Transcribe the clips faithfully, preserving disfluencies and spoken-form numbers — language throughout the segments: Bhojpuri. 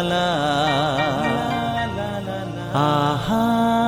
ला आहा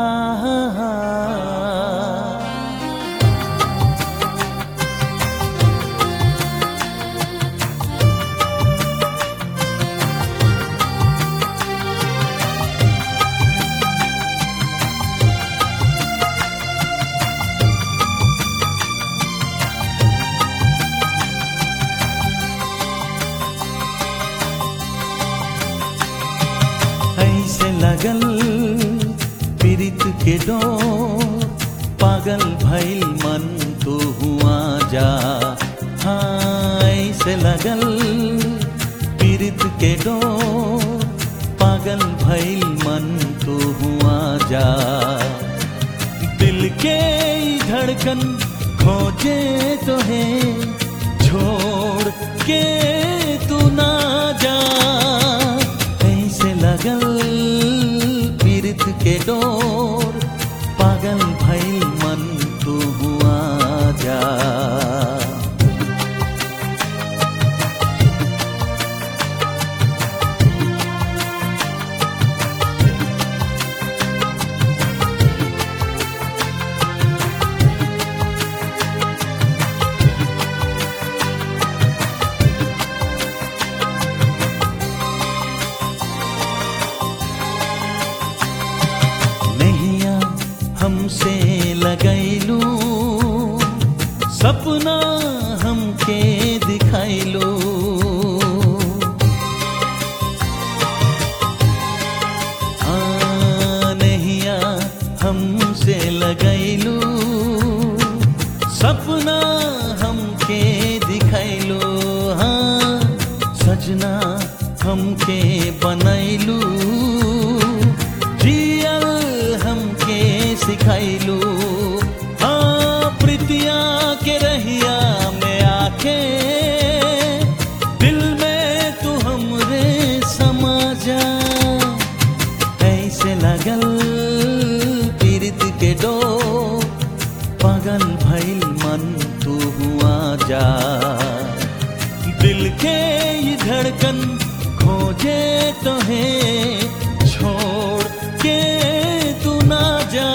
ऐसे लगल पीरित के डोर पागल भइल मन तो हुआ जा। हाँ ऐसे लगल पीरित के डोर पागल भइल मन तो हुआ जा। दिल के धड़कन खोजे तो है छोड़ के तू ना जा। लगल पीरित के डोर पागल भइल मन तू हुआ जा। हमसे लगैलू सपना हमके दिखाइलू। हाँ नैया हमसे लगैलू सपना हमके दिखाइलू। हाँ सजना हमके बनैलू सिखाइलू। हाँ प्रीतिया के रहिया में आके दिल में तू हमरे समा जा। ऐसे लगल पीरित के डोर पागल भइल मन तू हुआ जा। दिल के ये धड़कन खोजे तो है छोड़ के तू ना जा।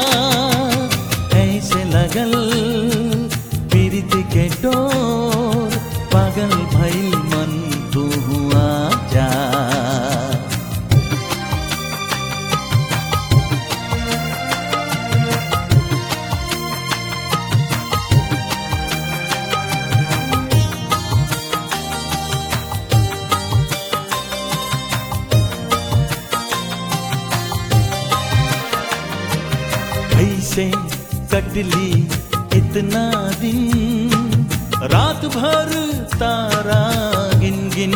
ऐसे लगल पीरित के डोर पागल भइल मन तू हुआ जा। ऐसे कटली इतना दिन रात भर तारा गिन गिन।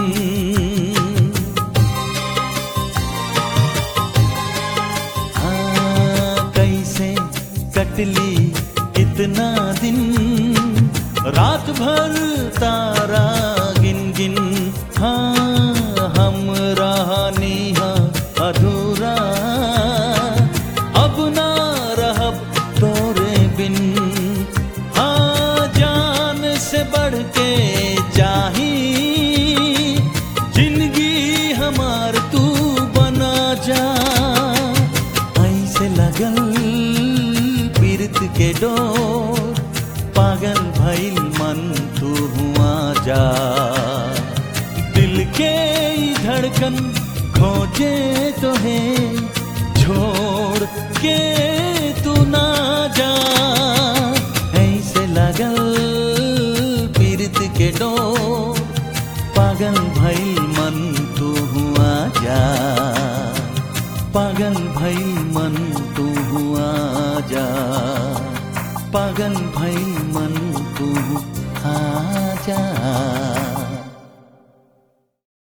हाँ कैसे कटली इतना दिन रात भर तारा गिन गिन। हाँ हम रहनी अधूरा अब ना रहब तोरे बिन। हाँ जान से बढ़ के चाही जिंदगी हमार तू बना जा। ऐसे लगल पीरित के डोर पागल भइल मन तू हुआ जा। दिल के धड़कन खोजे तो है छोड़ के तू ना जा। ऐसे लगल पीरित के डोर पागल भइल मन तू हुआ जा। पागल भइल मन तू हुआ जा। पागल भइल मन तू हुआ जा।